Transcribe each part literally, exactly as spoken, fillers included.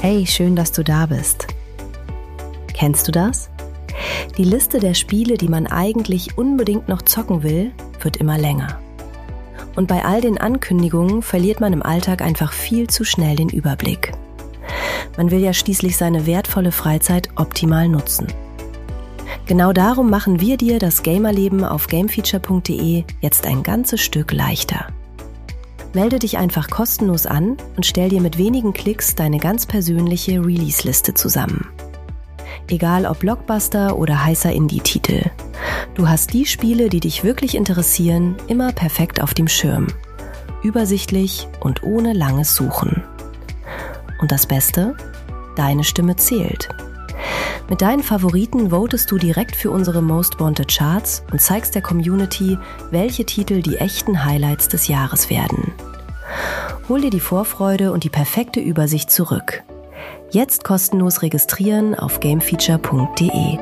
Hey, schön, dass du da bist. Kennst du das? Die Liste der Spiele, die man eigentlich unbedingt noch zocken will, wird immer länger. Und bei all den Ankündigungen verliert man im Alltag einfach viel zu schnell den Überblick. Man will ja schließlich seine wertvolle Freizeit optimal nutzen. Genau darum machen wir dir das Gamerleben auf gamefeature punkt de jetzt ein ganzes Stück leichter. Melde dich einfach kostenlos an und stell dir mit wenigen Klicks deine ganz persönliche Release-Liste zusammen. Egal ob Blockbuster oder heißer Indie-Titel. Du hast die Spiele, die dich wirklich interessieren, immer perfekt auf dem Schirm. Übersichtlich und ohne langes Suchen. Und das Beste? Deine Stimme zählt. Mit deinen Favoriten votest du direkt für unsere Most Wanted Charts und zeigst der Community, welche Titel die echten Highlights des Jahres werden. Hol dir die Vorfreude und die perfekte Übersicht zurück. Jetzt kostenlos registrieren auf gamefeature punkt de.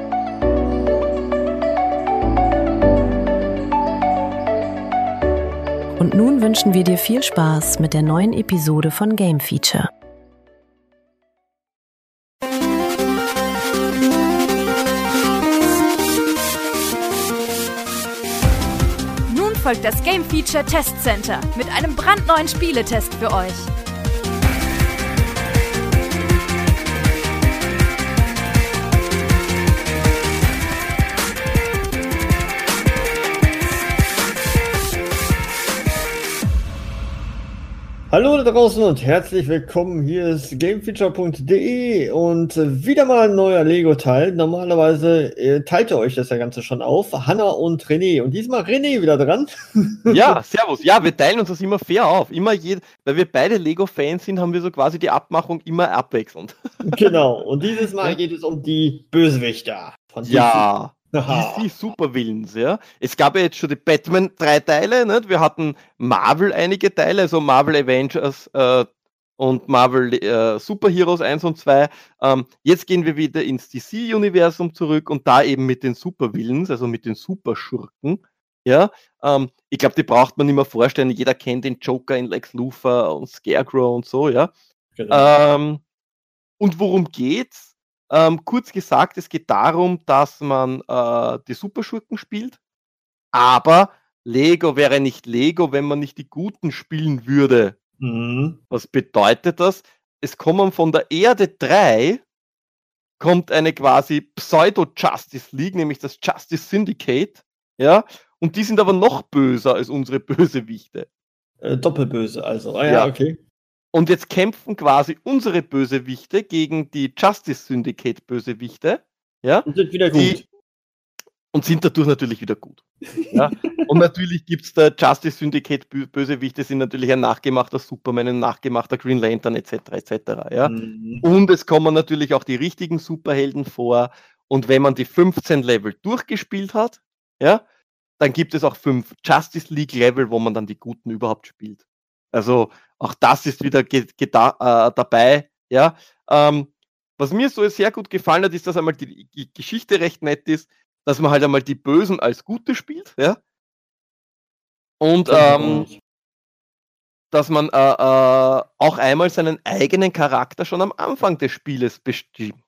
Und nun wünschen wir dir viel Spaß mit der neuen Episode von Game Feature. Nun folgt das Game Feature Test Center mit einem brandneuen Spieletest für euch. Hallo da draußen und herzlich willkommen. Hier ist gamefeature punkt de und wieder mal ein neuer Lego-Teil. Normalerweise äh, teilt ihr euch das ja Ganze schon auf. Hanna und René. Und diesmal René wieder dran. Ja, servus. Ja, wir teilen uns das immer fair auf. Immer jed- weil wir beide Lego-Fans sind, haben wir so quasi die Abmachung immer abwechselnd. Genau. Und dieses Mal geht es um die Bösewichter von D C. Ja. D C Supervillains, ja. Es gab ja jetzt schon die Batman drei Teile, nicht? Wir hatten Marvel einige Teile, also Marvel Avengers äh, und Marvel äh, Superheroes eins und zwei. Ähm, jetzt gehen wir wieder ins D C-Universum zurück und da eben mit den Supervillains, also mit den Superschurken. Ja, ähm, ich glaube, die braucht man nicht mehr vorstellen. Jeder kennt den Joker in Lex Luthor und Scarecrow und so, ja. Genau. Ähm, und worum geht's? Ähm, kurz gesagt, es geht darum, dass man äh, die Superschurken spielt, aber Lego wäre nicht Lego, wenn man nicht die Guten spielen würde. Mhm. Was bedeutet das? Es kommen von der Erde drei, kommt eine quasi Pseudo-Justice League, nämlich das Justice Syndicate, ja, und die sind aber noch böser als unsere Bösewichte. Äh, doppelböse also. Ah ja, Ja. okay. Und jetzt kämpfen quasi unsere Bösewichte gegen die Justice Syndicate Bösewichte, ja, Und sind wieder gut. die, und sind dadurch natürlich wieder gut. Ja. Und natürlich gibt es da Justice Syndicate Bö- Bösewichte, sind natürlich ein nachgemachter Superman, ein nachgemachter Green Lantern et cetera et cetera. Ja. Mhm. Und es kommen natürlich auch die richtigen Superhelden vor. Und wenn man die fünfzehn Level durchgespielt hat, ja, dann gibt es auch fünf Justice League Level, wo man dann die Guten überhaupt spielt. Also auch das ist wieder ge- geda- äh, dabei. Ja. Ähm, was mir so sehr gut gefallen hat, ist, dass einmal die, die Geschichte recht nett ist, dass man halt einmal die Bösen als Gute spielt. Ja. Und ähm, dass man äh, äh, auch einmal seinen eigenen Charakter schon am Anfang des Spieles bestimmt.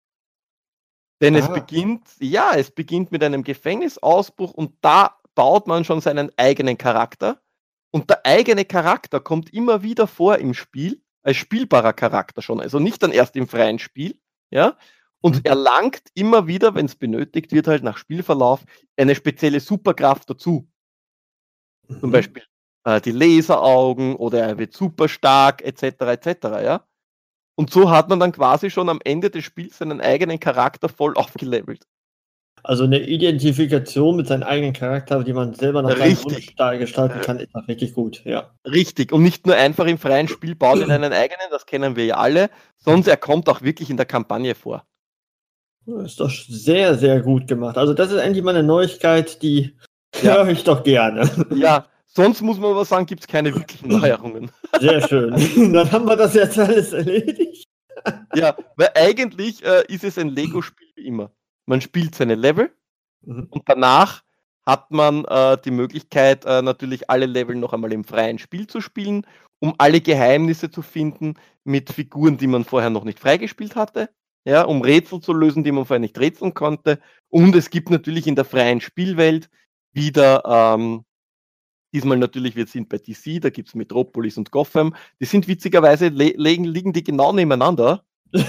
Denn es Ah. beginnt, ja, es beginnt mit einem Gefängnisausbruch und da baut man schon seinen eigenen Charakter. Und der eigene Charakter kommt immer wieder vor im Spiel, als spielbarer Charakter schon, also nicht dann erst im freien Spiel, ja, und Mhm. erlangt immer wieder, wenn es benötigt wird, halt nach Spielverlauf eine spezielle Superkraft dazu. Zum Mhm. Beispiel äh, die Laseraugen oder er wird super stark, et cetera et cetera, ja. Und so hat man dann quasi schon am Ende des Spiels seinen eigenen Charakter voll aufgelevelt. Also eine Identifikation mit seinem eigenen Charakter, die man selber nach seinem Richtig. Wunsch da gestalten kann, ist auch richtig gut, ja. Richtig. Und nicht nur einfach im freien Spiel bauen in einen eigenen, das kennen wir ja alle, sondern er kommt auch wirklich in der Kampagne vor. Das ist doch sehr, sehr gut gemacht. Also das ist endlich mal eine Neuigkeit, die Ja. höre ich doch gerne. Ja, sonst muss man aber sagen, gibt es keine wirklichen Neuerungen. Sehr schön. Dann haben wir das jetzt alles erledigt. Ja, weil eigentlich äh, ist es ein Lego-Spiel wie immer. Man spielt seine Level Mhm. und danach hat man äh, die Möglichkeit, äh, natürlich alle Level noch einmal im freien Spiel zu spielen um alle Geheimnisse zu finden mit Figuren, die man vorher noch nicht freigespielt hatte, ja, um Rätsel zu lösen, die man vorher nicht rätseln konnte. Und es gibt natürlich in der freien Spielwelt wieder, ähm, diesmal natürlich, wir sind bei D C, da gibt es Metropolis und Gotham. Die sind witzigerweise, le liegen, liegen die genau nebeneinander.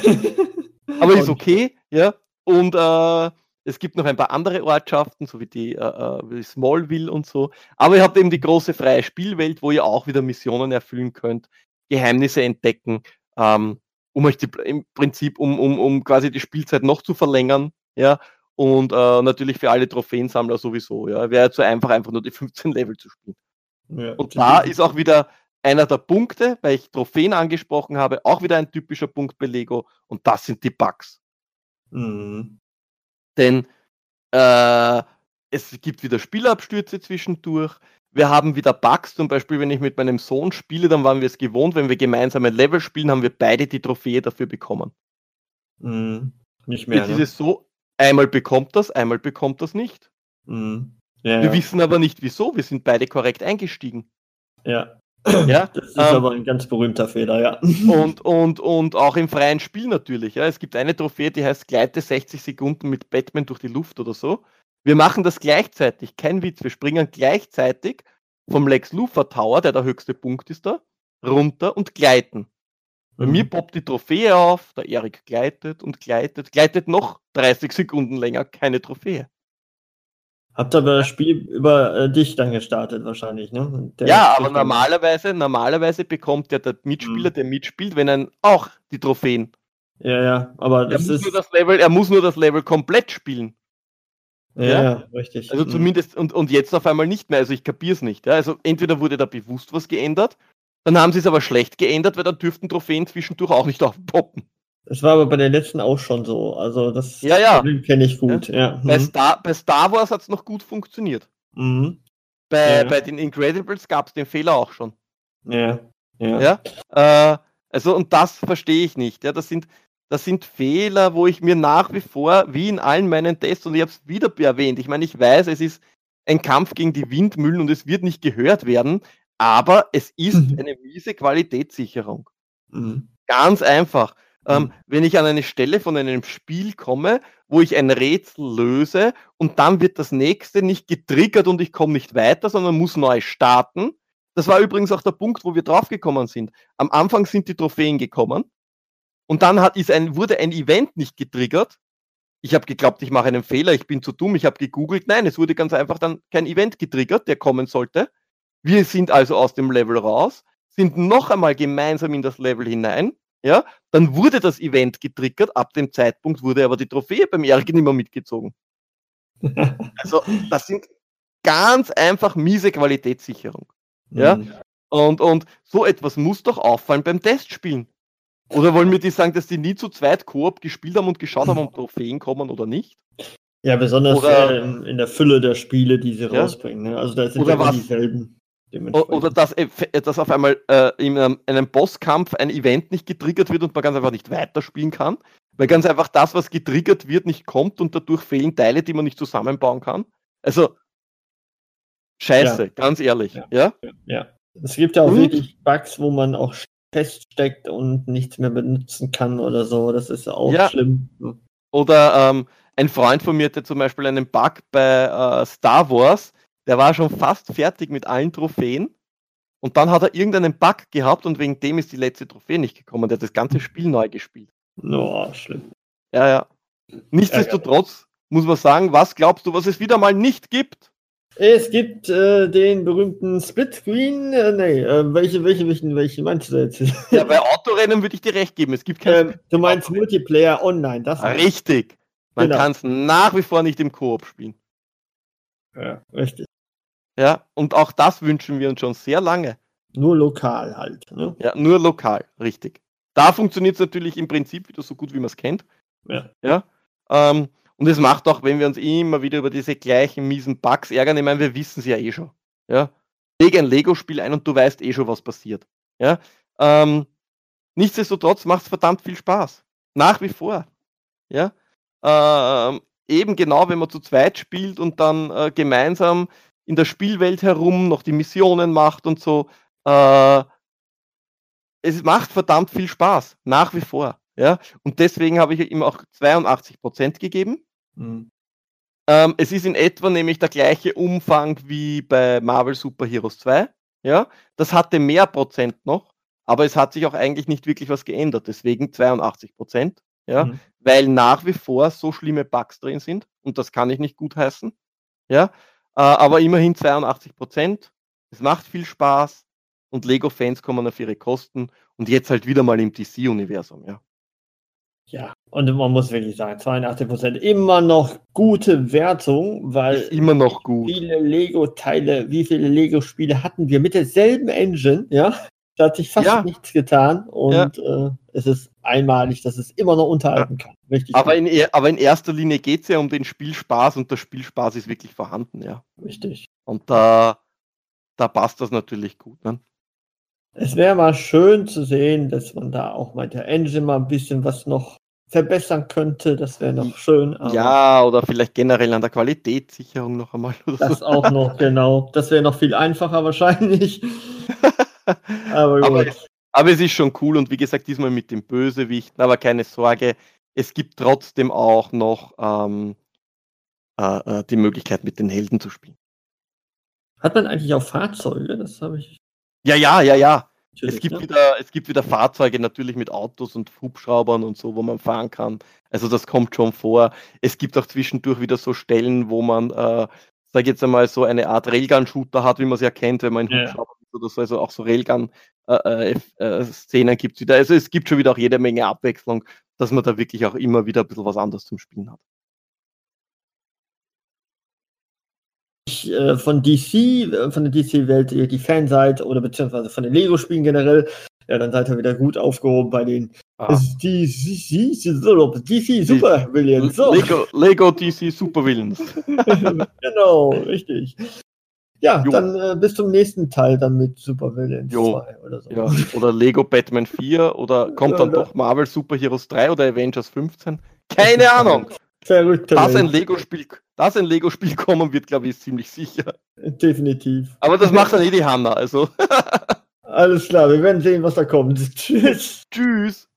Aber ist okay, ja. Und äh, es gibt noch ein paar andere Ortschaften, so wie die äh, wie Smallville und so. Aber ihr habt eben die große freie Spielwelt, wo ihr auch wieder Missionen erfüllen könnt, Geheimnisse entdecken, ähm, um euch die, im Prinzip, um, um, um quasi die Spielzeit noch zu verlängern, ja. Und äh, natürlich für alle Trophäensammler sowieso, ja. Wäre zu einfach, einfach nur die fünfzehn Level zu spielen. Ja, und da ist auch wieder einer der Punkte, weil ich Trophäen angesprochen habe, auch wieder ein typischer Punkt bei Lego, und das sind die Bugs. Mhm. Denn äh, es gibt wieder Spielabstürze zwischendurch. Wir haben wieder Bugs, zum Beispiel, wenn ich mit meinem Sohn spiele, dann waren wir es gewohnt, wenn wir gemeinsam ein Level spielen, haben wir beide die Trophäe dafür bekommen. Mhm. Nicht mehr. Jetzt ne? ist es so, einmal bekommt das, einmal bekommt das nicht. Mhm. Ja, wir ja. wissen aber nicht wieso, wir sind beide korrekt eingestiegen. Ja. Ja, das ist ähm, aber ein ganz berühmter Fehler, ja. Und, und, und auch im freien Spiel natürlich. Ja. Es gibt eine Trophäe, die heißt Gleite sechzig Sekunden mit Batman durch die Luft oder so. Wir machen das gleichzeitig, kein Witz. Wir springen gleichzeitig vom Lex Luthor Tower, der der höchste Punkt ist da, runter und gleiten. Bei Mhm. mir poppt die Trophäe auf, der Erik gleitet und gleitet, gleitet noch dreißig Sekunden länger, keine Trophäe. Habt aber das Spiel über äh, dich dann gestartet wahrscheinlich, ne? Der ja, aber spricht dann- normalerweise, normalerweise bekommt ja der Mitspieler, Mhm. der mitspielt, wenn er auch die Trophäen. Ja, ja, aber Er das muss, ist. nur das Level, er muss nur das Level komplett spielen. ja, ja. ja, richtig. Also Mhm. zumindest, und, und jetzt auf einmal nicht mehr. Also ich kapiere es nicht. Ja? Also entweder wurde da bewusst was geändert, dann haben sie es aber schlecht geändert, weil dann dürften Trophäen zwischendurch auch nicht aufpoppen. Das war aber bei der letzten auch schon so. Also das Ja, ja. kenne ich gut. Ja. Bei, Mhm. Star, bei Star Wars hat es noch gut funktioniert. Mhm. Bei, Ja. bei den Incredibles gab es den Fehler auch schon. Ja. Ja. Ja? Äh, also, und das verstehe ich nicht. Ja? Das sind, das sind Fehler, wo ich mir nach wie vor, wie in allen meinen Tests, und ich habe es wieder erwähnt, ich meine, ich weiß, es ist ein Kampf gegen die Windmühlen und es wird nicht gehört werden, aber es ist Mhm. eine miese Qualitätssicherung. Mhm. Ganz einfach. Ähm, Mhm. wenn ich an eine Stelle von einem Spiel komme, wo ich ein Rätsel löse und dann wird das nächste nicht getriggert und ich komme nicht weiter, sondern muss neu starten. Das war übrigens auch der Punkt, wo wir draufgekommen sind. Am Anfang sind die Trophäen gekommen und dann hat, ist ein, wurde ein Event nicht getriggert. Ich habe geglaubt, ich mache einen Fehler, ich bin zu dumm, ich habe gegoogelt. Nein, es wurde ganz einfach dann kein Event getriggert, der kommen sollte. Wir sind also aus dem Level raus, sind noch einmal gemeinsam in das Level hinein. Ja, dann wurde das Event getriggert, ab dem Zeitpunkt wurde aber die Trophäe beim Erik nicht mehr mitgezogen. Also, das sind ganz einfach miese Qualitätssicherung. Ja, Mhm. und, und so etwas muss doch auffallen beim Testspielen. Oder wollen wir die sagen, dass die nie zu zweit Koop gespielt haben und geschaut haben, ob Trophäen kommen oder nicht? Ja, besonders Oder- äh, in der Fülle der Spiele, die sie Ja. rausbringen. Ne? Also da sind Oder ja immer was- dieselben. O- dementsprechend. Oder dass, eff- dass auf einmal äh, in einem, einem Bosskampf ein Event nicht getriggert wird und man ganz einfach nicht weiterspielen kann, weil ganz einfach das, was getriggert wird, nicht kommt und dadurch fehlen Teile, die man nicht zusammenbauen kann. Also, scheiße, Ja. ganz ehrlich. Ja. Ja? Ja. Es gibt ja auch Und- wirklich Bugs, wo man auch feststeckt und nichts mehr benutzen kann oder so. Das ist auch Ja. schlimm. Oder ähm, ein Freund von mir hatte zum Beispiel einen Bug bei äh, Star Wars, der war schon fast fertig mit allen Trophäen und dann hat er irgendeinen Bug gehabt und wegen dem ist die letzte Trophäe nicht gekommen. Der hat das ganze Spiel neu gespielt. Oh, schlimm. Ja, ja. Nichtsdestotrotz muss man sagen, was glaubst du, was es wieder mal nicht gibt? Es gibt äh, den berühmten Splitscreen. Äh, nee, äh, welche, welche, welche, welche meinst du jetzt? Ja, bei Autorennen würde ich dir recht geben. Es gibt kein ähm, du meinst Multiplayer online, das Ah, richtig. Man Genau. kann es nach wie vor nicht im Koop spielen. Ja, richtig. Ja, und auch das wünschen wir uns schon sehr lange. Nur lokal halt. Ne? Ja, nur lokal, richtig. Da funktioniert es natürlich im Prinzip wieder so gut, wie man es kennt. Ja. Ja. Ähm, und es macht auch, wenn wir uns immer wieder über diese gleichen miesen Bugs ärgern, ich meine, wir wissen es ja eh schon. Ja. Leg ein Lego-Spiel ein und du weißt eh schon, was passiert. Ja. Ähm, nichtsdestotrotz macht es verdammt viel Spaß. Nach wie vor. Ja. Ähm, eben genau, wenn man zu zweit spielt und dann äh, gemeinsam in der Spielwelt herum noch die Missionen macht und so. Äh, es macht verdammt viel Spaß, nach wie vor. Ja? Und deswegen habe ich ihm auch zweiundachtzig Prozent gegeben. Mhm. Ähm, es ist in etwa nämlich der gleiche Umfang wie bei Marvel Super Heroes zwei. Ja? Das hatte mehr Prozent noch, aber es hat sich auch eigentlich nicht wirklich was geändert. Deswegen zweiundachtzig Prozent. Ja? Mhm. Weil nach wie vor so schlimme Bugs drin sind und das kann ich nicht gutheißen. Ja? Äh, aber immerhin zweiundachtzig Prozent. Es macht viel Spaß und Lego-Fans kommen auf ihre Kosten und jetzt halt wieder mal im D C-Universum. Ja. Ja, und man muss wirklich sagen, zweiundachtzig Prozent immer noch gute Wertung, weil Ist immer noch gut. viele Lego-Teile, wie viele Lego-Spiele hatten wir mit derselben Engine, ja? Da hat sich fast Ja. nichts getan und äh, es ist einmalig, dass es immer noch unterhalten kann. Richtig Aber gut. in, er- aber in erster Linie geht es ja um den Spielspaß und der Spielspaß ist wirklich vorhanden, ja. Richtig. Und da, da passt das natürlich gut. Ne? Es wäre mal schön zu sehen, dass man da auch mit der Engine mal ein bisschen was noch verbessern könnte. Das wäre noch schön. Aber Ja, oder vielleicht generell an der Qualitätssicherung noch einmal. Oder das so. auch noch, genau. Das wäre noch viel einfacher wahrscheinlich. Aber aber, gut. es, aber es ist schon cool und wie gesagt, diesmal mit dem Bösewichten, aber keine Sorge, es gibt trotzdem auch noch ähm, äh, äh, die Möglichkeit, mit den Helden zu spielen. Hat man eigentlich auch Fahrzeuge? Das habe ich. Ja, ja, ja, ja. Es natürlich, gibt, ne? wieder, es gibt wieder Fahrzeuge natürlich mit Autos und Hubschraubern und so, wo man fahren kann. Also das kommt schon vor. Es gibt auch zwischendurch wieder so Stellen, wo man, äh, sag jetzt einmal, so eine Art Railgun-Shooter hat, wie man es ja kennt, wenn man einen Ja. Hubschrauber hat oder so. Also auch so Railgun-Szenen gibt es wieder. Also es gibt schon wieder auch jede Menge Abwechslung, dass man da wirklich auch immer wieder ein bisschen was anderes zum Spielen hat. Ich, äh, von D C, äh, von der D C-Welt, ihr die Fan seid oder beziehungsweise von den Lego-Spielen generell, ja, dann seid ihr wieder gut aufgehoben bei den Ah. D C, D C Super Villains. So. Lego, Lego D C Supervillains. Genau, richtig. Ja, Jo. dann äh, bis zum nächsten Teil dann mit Super Villains Jo. zwei oder so. Ja, oder Lego Batman vier oder kommt dann Ja, doch Marvel Super Heroes drei oder Avengers fünfzehn? Keine Ahnung. Verrückte Dass ein Welt. Lego-Spiel, dass ein Lego-Spiel kommen wird, glaube ich, ist ziemlich sicher. Definitiv. Aber das macht dann eh die Hanna, also Alles klar, wir werden sehen, was da kommt. Tschüss. tschüss.